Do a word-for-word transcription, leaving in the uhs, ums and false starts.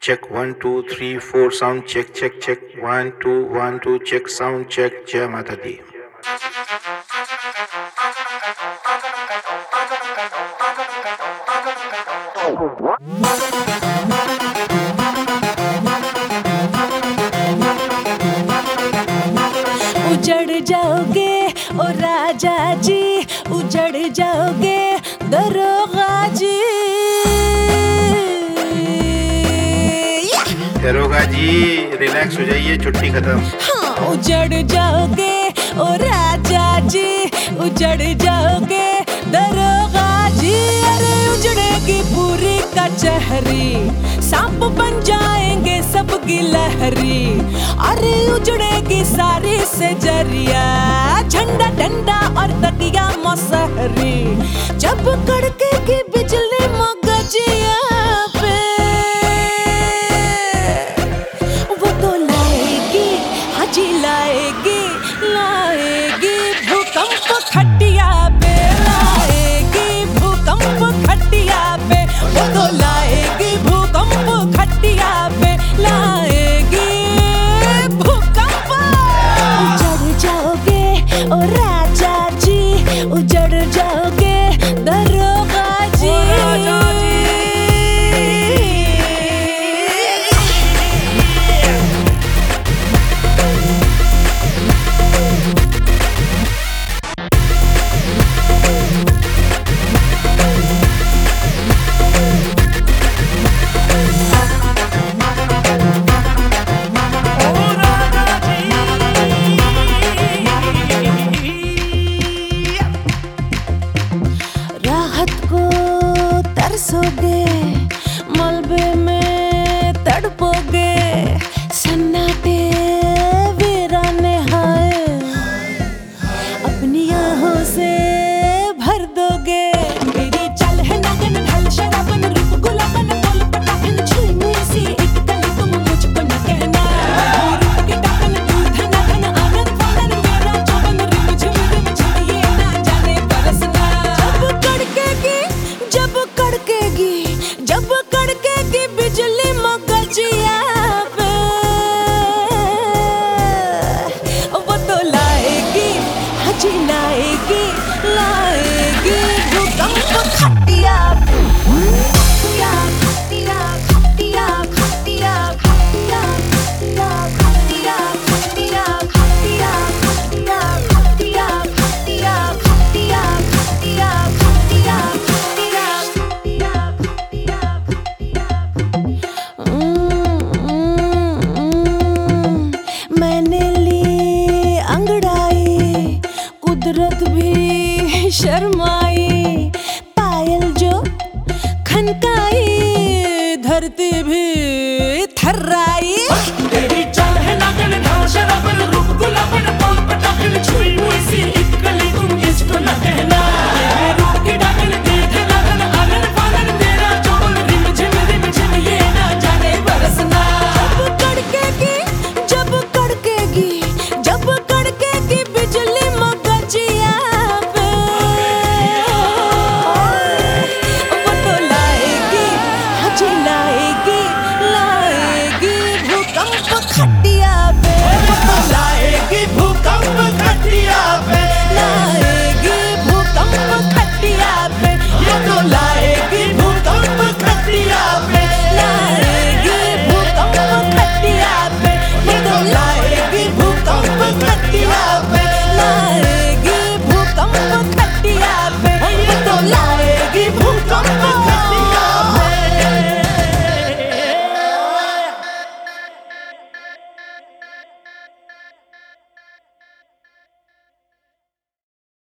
Check one two three four sound check check check one two one two check sound check जय माता दी। उजड़ जाओगे ओ राजा जी, उजड़ जाओगे दरोगा जी। दरोगा जी रिलैक्स हो जाइए, छुट्टी खत्म। हाँ, उजड़ जाओगे ओ राजा जी, उजड़ जाओगे दरोगा जी। अरे उजड़ेगी पूरी कचहरी, सांप बन जाएंगे सबकी लहरी। अरे उजड़ेगी सारी से जरिया, झंडा डंडा और तकिया मसहरी। जब कड़केगी बिजली मगजिया पे, वो तो लाएगी, हाजी लाएगी, लाएगी भूकंप खटिया पे, लाएगी भूकंप खटिया पे। वो तो लाएगी भूकंप खटिया पे, लाएगी भूकंप। उजड़ जाओगे ओ राजा जी, उजड़ जाओगे दरोगा जी। राहत को तरसोगे, मलबे में तड़पोगे, सन्नाटे वीराने हाय अपनी आहों से भर दोगे। मेरी चाल है नगन ढल शराबन, रूप गुलाबन, बोल पटाखन, छुई मुई सी एक गली तुम मुझको न कहना। रूप के टाकन दूर धना धन आनंद फानन, मेरा चौबन रिम झिम रिम झिम ये ना जाने बरसना। जब कड़केगी, जब कड़केगी, जब कड़केगी बिजली मगजिया पे, वो तो लाएगी, हाजी लाएगी, लाएगी भूकंप खटिया पे। खटिया खटिया खटिया खटिया खटिया खटिया खटिया खटिया खटिया खटिया खटिया खटिया खटिया खटिया खटिया मैंने ली अंगड़ाई, कुदरत भी शर्माई। पायल जो खनकाई, धरती भी थर्राई।